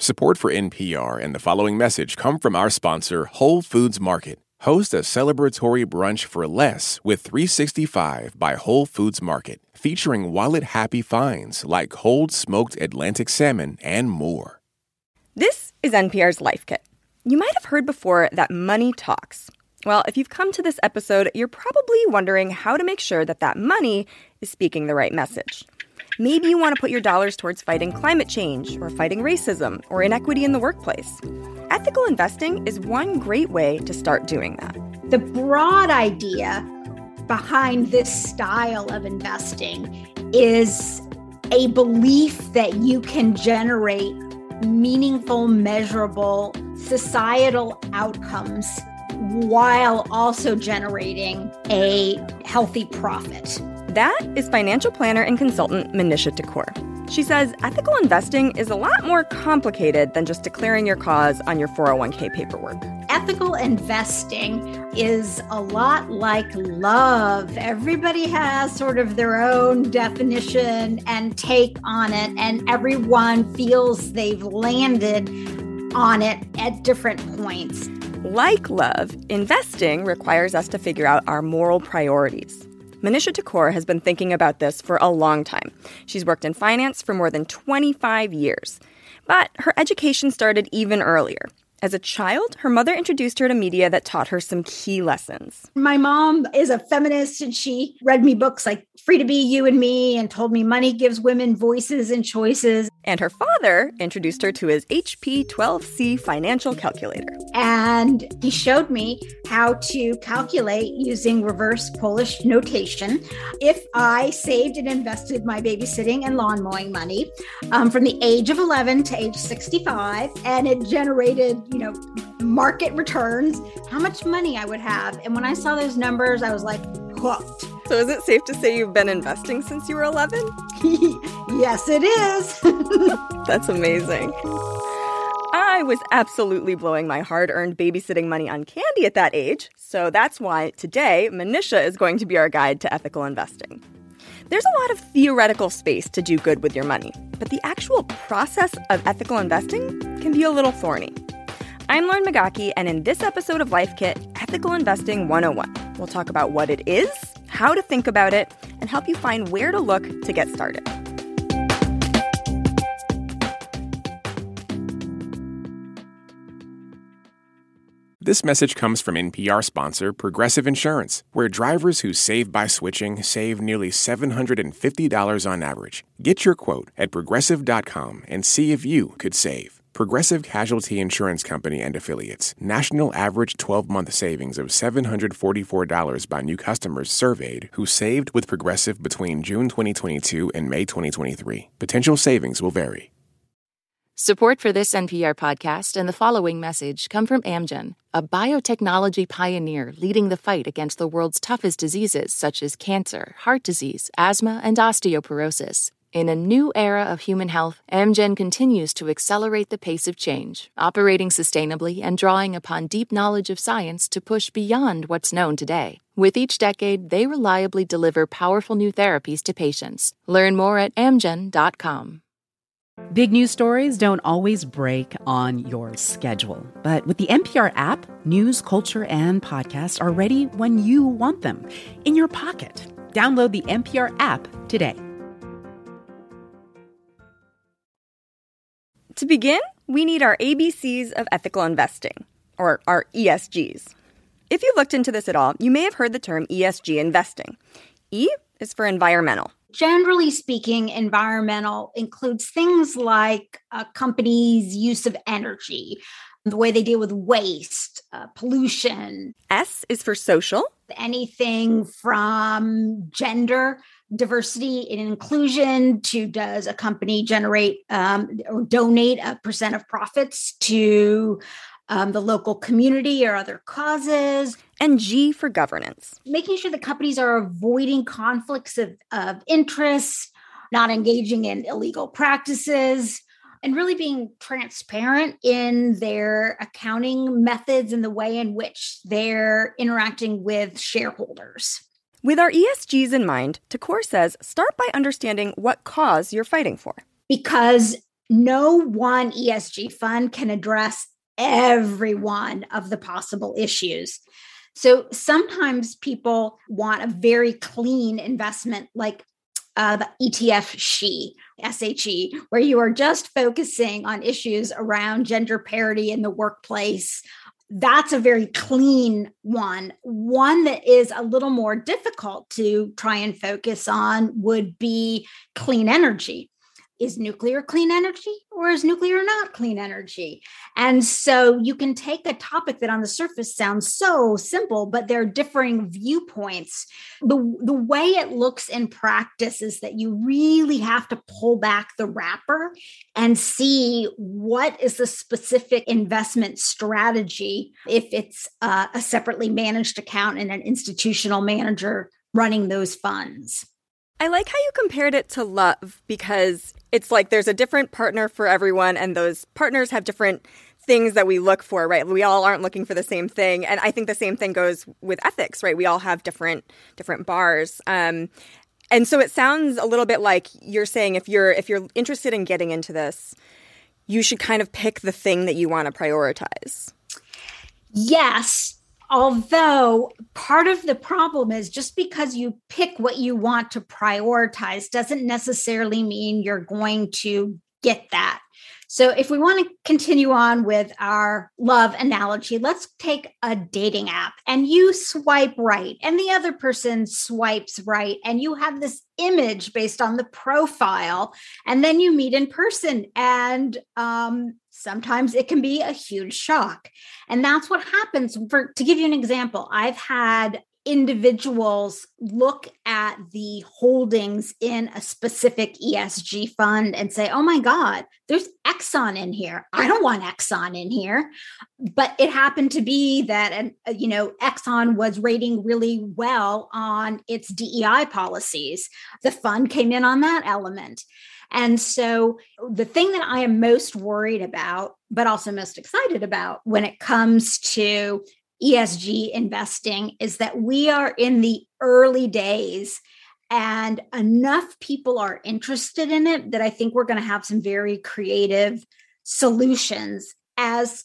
Support for NPR and the following message come from our sponsor, Whole Foods Market. Host a celebratory brunch for less with 365 by Whole Foods Market, featuring wallet-happy finds like cold smoked Atlantic salmon and more. This is NPR's Life Kit. You might have heard before that money talks. Well, if you've come to this episode, you're probably wondering how to make sure that that money is speaking the right message. Maybe you want to put your dollars towards fighting climate change or fighting racism or inequity in the workplace. Ethical investing is one great way to start doing that. The broad idea behind this style of investing is a belief that you can generate meaningful, measurable societal outcomes while also generating a healthy profit. That is financial planner and consultant Manisha Thakor. She says ethical investing is a lot more complicated than just declaring your cause on your 401k paperwork. Ethical investing is a lot like love. Everybody has sort of their own definition and take on it, and everyone feels they've landed on it at different points. Like love, investing requires us to figure out our moral priorities. Manisha Thakor has been thinking about this for a long time. She's worked in finance for more than 25 years. But her education started even earlier. As a child, her mother introduced her to media that taught her some key lessons. My mom is a feminist, and she read me books like Free to Be You and Me and told me money gives women voices and choices. And her father introduced her to his HP 12C financial calculator. And he showed me how to calculate using reverse Polish notation if I saved and invested my babysitting and lawn mowing money from the age of 11 to age 65, and it generated market returns, how much money I would have. And when I saw those numbers, I was like hooked. So is it safe to say you've been investing since you were 11? Yes, it is. That's amazing. I was absolutely blowing my hard-earned babysitting money on candy at that age. So that's why today, Manisha is going to be our guide to ethical investing. There's a lot of theoretical space to do good with your money, but the actual process of ethical investing can be a little thorny. I'm Lauren Magaki, and in this episode of Life Kit, Ethical Investing 101, we'll talk about what it is, how to think about it, and help you find where to look to get started. This message comes from NPR sponsor Progressive Insurance, where drivers who save by switching save nearly $750 on average. Get your quote at Progressive.com and see if you could save. Progressive Casualty Insurance Company and Affiliates. National average 12-month savings of $744 by new customers surveyed who saved with Progressive between June 2022 and May 2023. Potential savings will vary. Support for this NPR podcast and the following message come from Amgen, a biotechnology pioneer leading the fight against the world's toughest diseases such as cancer, heart disease, asthma, and osteoporosis. In a new era of human health, Amgen continues to accelerate the pace of change, operating sustainably and drawing upon deep knowledge of science to push beyond what's known today. With each decade, they reliably deliver powerful new therapies to patients. Learn more at amgen.com. Big news stories don't always break on your schedule. But with the NPR app, news, culture, and podcasts are ready when you want them, in your pocket. Download the NPR app today. To begin, we need our ABCs of ethical investing, or our ESGs. If you've looked into this at all, you may have heard the term ESG investing. E is for environmental. Generally speaking, environmental includes things like a company's use of energy, the way they deal with waste, pollution. S is for social. Anything from gender diversity and inclusion to does a company generate or donate a % of profits to the local community or other causes. And G for governance. Making sure that companies are avoiding conflicts of interest, not engaging in illegal practices, and really being transparent in their accounting methods and the way in which they're interacting with shareholders. With our ESGs in mind, Thakor says start by understanding what cause you're fighting for. Because no one ESG fund can address every one of the possible issues. So sometimes people want a very clean investment like the ETF SHE, where you are just focusing on issues around gender parity in the workplace. That's a very clean one. One that is a little more difficult to try and focus on would be clean energy. Is nuclear clean energy or is nuclear not clean energy? And so you can take a topic that on the surface sounds so simple, but there are differing viewpoints. The way it looks in practice is that you really have to pull back the wrapper and see what is the specific investment strategy if it's a separately managed account and an institutional manager running those funds. I like how you compared it to love, because it's like there's a different partner for everyone, and those partners have different things that we look for, right? We all aren't looking for the same thing. And I think the same thing goes with ethics, right? We all have different bars. And so it sounds a little bit like you're saying if you're interested in getting into this, you should kind of pick the thing that you want to prioritize. Yes. Although part of the problem is just because you pick what you want to prioritize doesn't necessarily mean you're going to get that. So if we want to continue on with our love analogy, let's take a dating app and you swipe right and the other person swipes right and you have this image based on the profile, and then you meet in person and sometimes it can be a huge shock. And that's what happens. To give you an example, I've had individuals look at the holdings in a specific ESG fund and say, oh my God, there's Exxon in here. I don't want Exxon in here. But it happened to be that, Exxon was rating really well on its DEI policies. The fund came in on that element. And so the thing that I am most worried about, but also most excited about when it comes to ESG investing is that we are in the early days and enough people are interested in it that I think we're going to have some very creative solutions as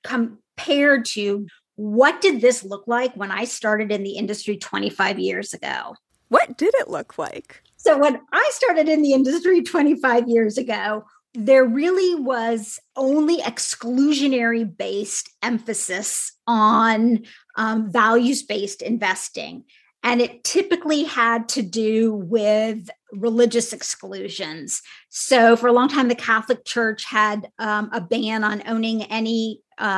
compared to what did this look like when I started in the industry 25 years ago? What did it look like? So when I started in the industry 25 years ago, there really was only exclusionary-based emphasis on values-based investing. And it typically had to do with religious exclusions. So for a long time, the Catholic Church had a ban on owning any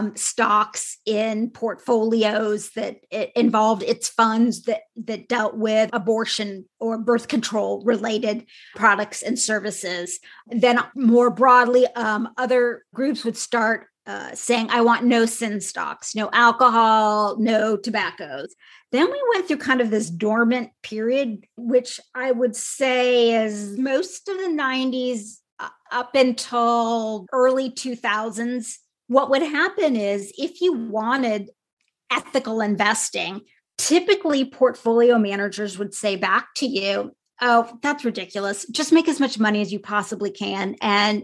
stocks in portfolios that it involved its funds that dealt with abortion or birth control related products and services. Then more broadly, other groups would start saying, I want no sin stocks, no alcohol, no tobaccos. Then we went through kind of this dormant period, which I would say is most of the 90s up until early 2000s. What would happen is if you wanted ethical investing, typically portfolio managers would say back to you, oh, that's ridiculous. Just make as much money as you possibly can and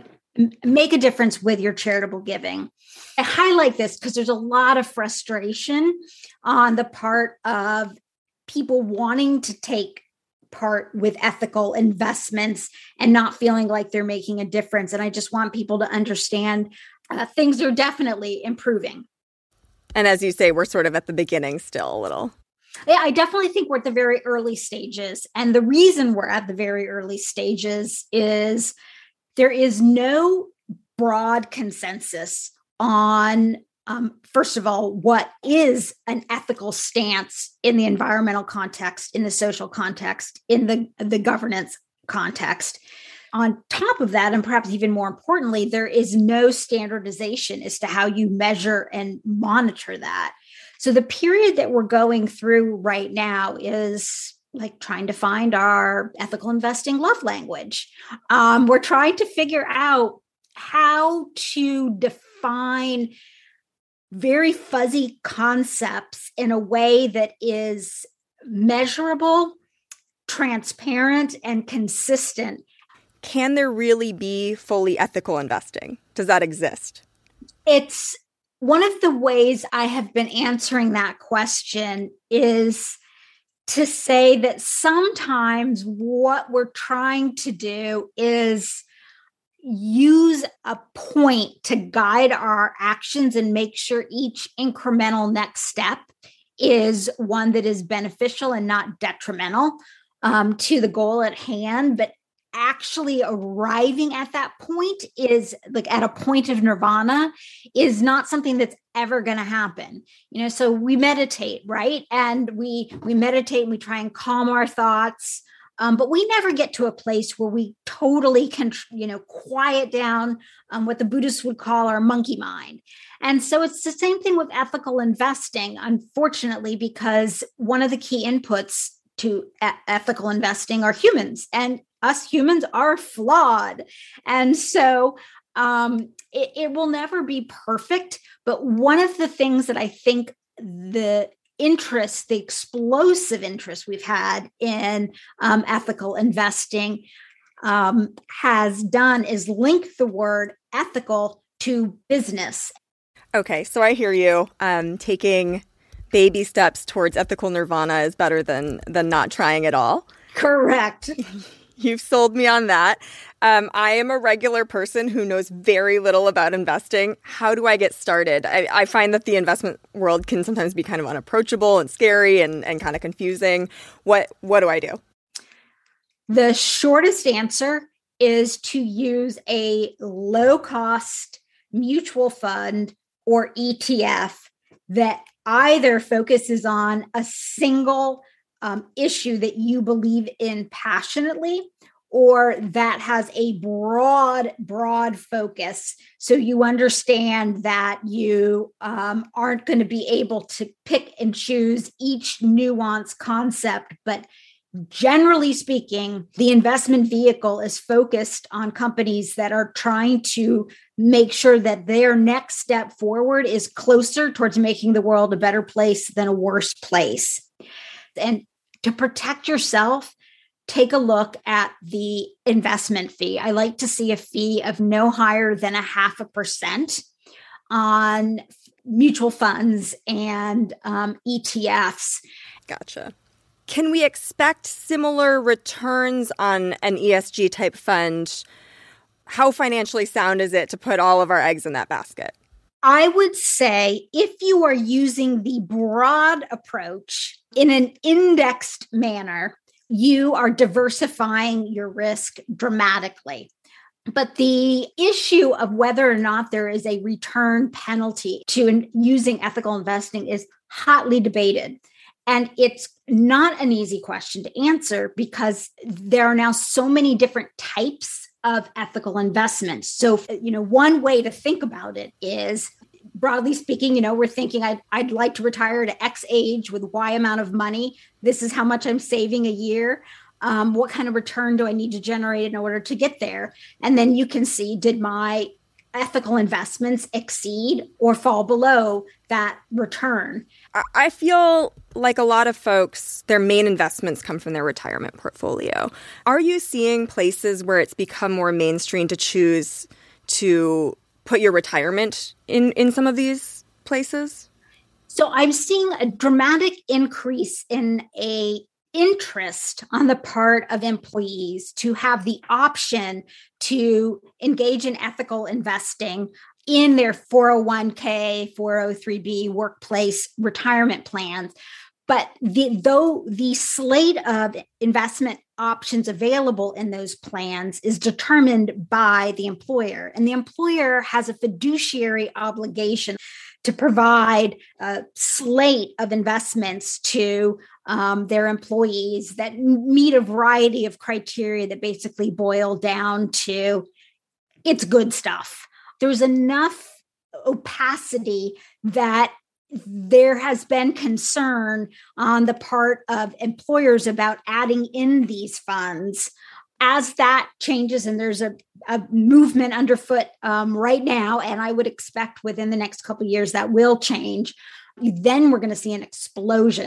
make a difference with your charitable giving. I highlight this because there's a lot of frustration on the part of people wanting to take part with ethical investments and not feeling like they're making a difference. And I just want people to understand things are definitely improving. And as you say, we're sort of at the beginning still a little. Yeah, I definitely think we're at the very early stages. And the reason we're at the very early stages is there is no broad consensus on, first of all, what is an ethical stance in the environmental context, in the social context, in the governance context. On top of that, and perhaps even more importantly, there is no standardization as to how you measure and monitor that. So the period that we're going through right now is like trying to find our ethical investing love language. We're trying to figure out how to define very fuzzy concepts in a way that is measurable, transparent, and consistent. can there really be fully ethical investing? Does that exist? It's one of the ways I have been answering that question is to say that sometimes what we're trying to do is use a point to guide our actions and make sure each incremental next step is one that is beneficial and not detrimental to the goal at hand. But actually arriving at that point is like at a point of nirvana is not something that's ever going to happen. So we meditate, right? And we meditate and we try and calm our thoughts. But we never get to a place where we totally can, quiet down what the Buddhists would call our monkey mind. And so it's the same thing with ethical investing, unfortunately, because one of the key inputs to ethical investing are humans, and us humans are flawed. And so it will never be perfect. But one of the things that I think the explosive interest we've had in ethical investing has done is link the word ethical to business. Okay, so I hear you. Taking baby steps towards ethical nirvana is better than not trying at all. Correct. You've sold me on that. I am a regular person who knows very little about investing. How do I get started? I find that the investment world can sometimes be kind of unapproachable and scary and kind of confusing. What do I do? The shortest answer is to use a low-cost mutual fund or ETF that either focuses on a single issue that you believe in passionately, or that has a broad focus. So you understand that you aren't going to be able to pick and choose each nuanced concept, but generally speaking, the investment vehicle is focused on companies that are trying to make sure that their next step forward is closer towards making the world a better place than a worse place. And to protect yourself, take a look at the investment fee. I like to see a fee of no higher than 0.5% on mutual funds and ETFs. Gotcha. Can we expect similar returns on an ESG type fund? How financially sound is it to put all of our eggs in that basket? I would say if you are using the broad approach in an indexed manner, you are diversifying your risk dramatically. But the issue of whether or not there is a return penalty to using ethical investing is hotly debated. And it's not an easy question to answer because there are now so many different types of ethical investments. So, one way to think about it is, broadly speaking, we're thinking I'd like to retire to X age with Y amount of money. This is how much I'm saving a year. What kind of return do I need to generate in order to get there? And then you can see, did my ethical investments exceed or fall below that return? I feel like a lot of folks, their main investments come from their retirement portfolio. Are you seeing places where it's become more mainstream to choose to put your retirement in some of these places? So I'm seeing a dramatic increase in a interest on the part of employees to have the option to engage in ethical investing in their 401k, 403b workplace retirement plans. But though the slate of investment options available in those plans is determined by the employer, and the employer has a fiduciary obligation to provide a slate of investments to their employees that meet a variety of criteria that basically boil down to it's good stuff. There's enough opacity that there has been concern on the part of employers about adding in these funds. As that changes, and there's a movement underfoot right now, and I would expect within the next couple of years that will change, then we're going to see an explosion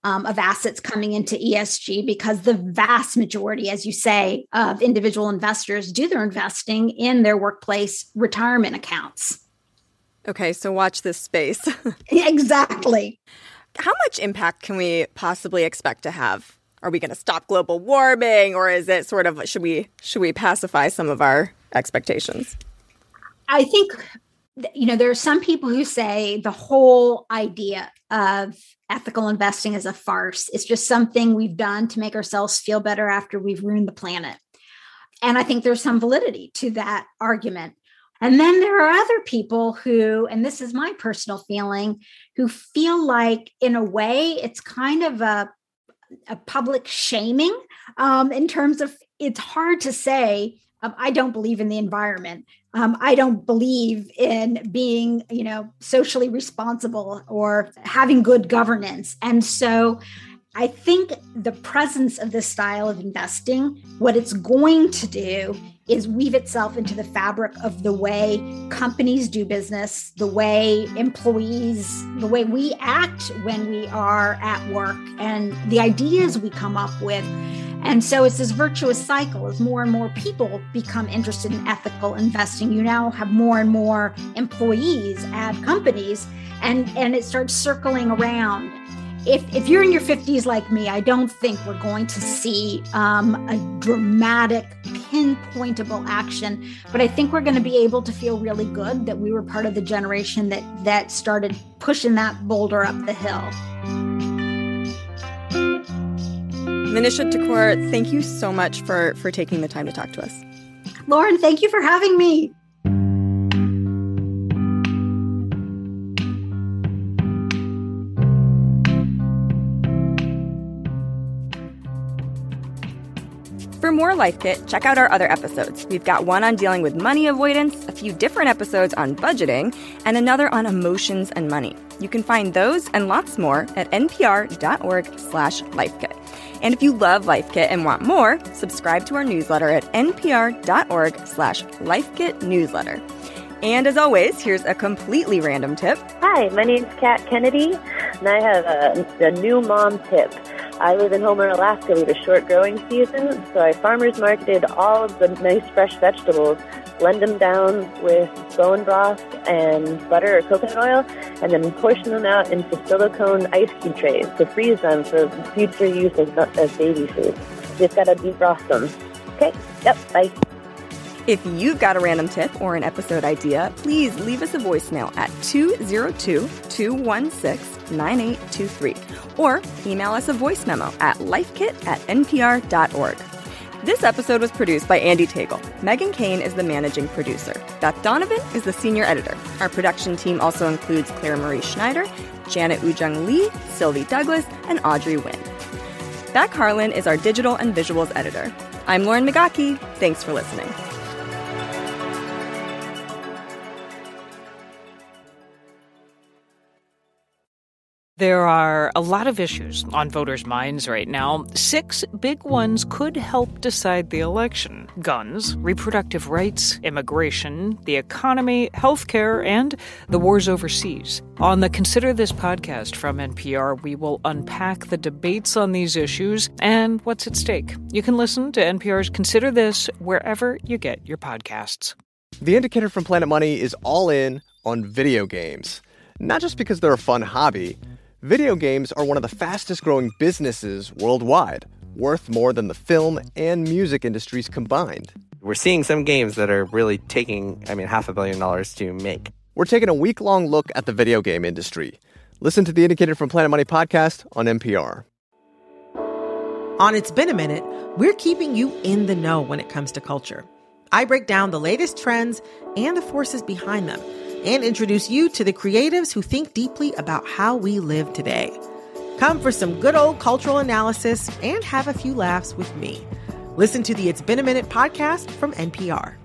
of assets coming into ESG, because the vast majority, as you say, of individual investors do their investing in their workplace retirement accounts. Okay, so watch this space. Exactly. How much impact can we possibly expect to have? Are we going to stop global warming, or is it sort of, should we pacify some of our expectations? I think, there are some people who say the whole idea of ethical investing is a farce. It's just something we've done to make ourselves feel better after we've ruined the planet. And I think there's some validity to that argument. And then there are other people who, and this is my personal feeling, who feel like, in a way, it's kind of a public shaming in terms of, it's hard to say, I don't believe in the environment. I don't believe in being, socially responsible or having good governance. And so I think the presence of this style of investing, what it's going to do is weave itself into the fabric of the way companies do business, the way employees, the way we act when we are at work, and the ideas we come up with. And so it's this virtuous cycle. As more and more people become interested in ethical investing, you now have more and more employees at companies, and it starts circling around. If you're in your 50s like me, I don't think we're going to see a dramatic, pinpointable action, but I think we're going to be able to feel really good that we were part of the generation that started pushing that boulder up the hill. Manisha Thakor, thank you so much for taking the time to talk to us. Lauren, thank you for having me. For more Life Kit, check out our other episodes. We've got one on dealing with money avoidance, a few different episodes on budgeting, and another on emotions and money. You can find those and lots more at npr.org/lifekit. And if you love Life Kit and want more, subscribe to our newsletter at npr.org/lifekitnewsletter. And as always, here's a completely random tip. Hi, my name's Kat Kennedy, and I have a new mom tip. I live in Homer, Alaska. We have a short growing season, so I farmers marketed all of the nice fresh vegetables, blend them down with bone broth and butter or coconut oil, and then portion them out into silicone ice cube trays to freeze them for future use as baby food. Just got to defrost them. Okay, yep, bye. If you've got a random tip or an episode idea, please leave us a voicemail at 202-216-9823 or email us a voice memo at lifekit@npr.org. This episode was produced by Andy Tagle. Megan Kane is the managing producer. Beth Donovan is the senior editor. Our production team also includes Claire Marie Schneider, Janet Ujung Lee, Sylvie Douglas, and Audrey Wynn. Beck Harlan is our digital and visuals editor. I'm Lauren Magaki. Thanks for listening. There are a lot of issues on voters' minds right now. 6 big ones could help decide the election: guns, reproductive rights, immigration, the economy, healthcare, and the wars overseas. On the Consider This podcast from NPR, we will unpack the debates on these issues and what's at stake. You can listen to NPR's Consider This wherever you get your podcasts. The Indicator from Planet Money is all in on video games. Not just because they're a fun hobby. Video games are one of the fastest-growing businesses worldwide, worth more than the film and music industries combined. We're seeing some games that are really taking, $500 million to make. We're taking a week-long look at the video game industry. Listen to the Indicator from Planet Money podcast on NPR. On It's Been a Minute, we're keeping you in the know when it comes to culture. I break down the latest trends and the forces behind them, and introduce you to the creatives who think deeply about how we live today. Come for some good old cultural analysis and have a few laughs with me. Listen to the It's Been a Minute podcast from NPR.